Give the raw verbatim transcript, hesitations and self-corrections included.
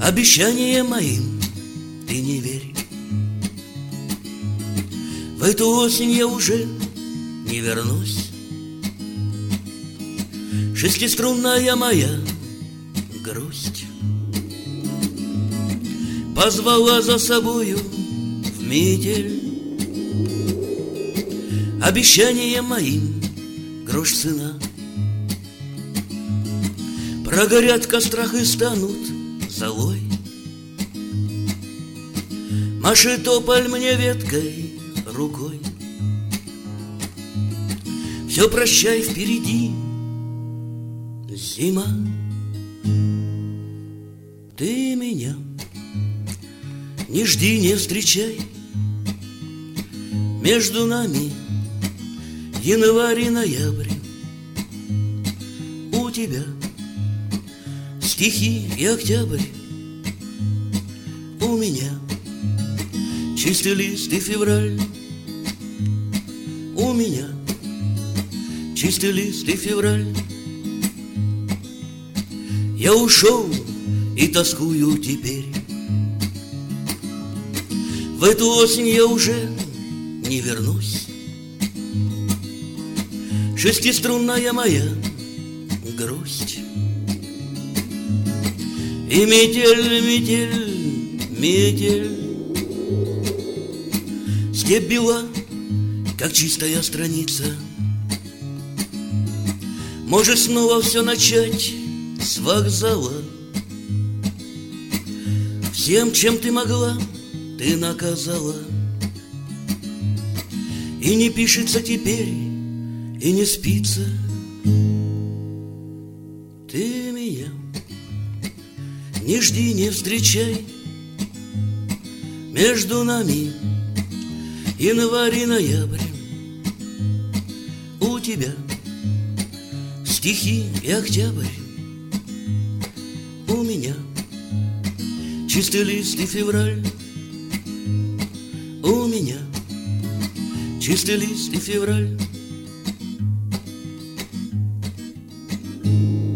Обещаниям моим ты не верь. В эту осень я уже не вернусь. Шестиструнная моя грусть позвала за собою в метель. Обещаниям моим грош цена. Прогорят в кострах и станут золой. Машет тополь мне веткой рукой. Все прощай, впереди зима. Ты меня не жди, не встречай. Между нами январь и ноябрь. У тебя стихи и октябрь. У меня чистый лист и февраль. У меня чистый лист и февраль. Я ушел и тоскую теперь. В эту осень я уже не вернусь. Шестиструнная моя грусть. И метель, метель, метель. Степь бела, как чистая страница. Может снова все начать с вокзала. Всем, чем ты могла, ты наказала. И не пишется теперь, и не спится. Ты меня не жди, не встречай. Между нами январь и ноябрь. У тебя стихи и октябрь. У меня чистый лист и февраль. У меня чистый лист и февраль.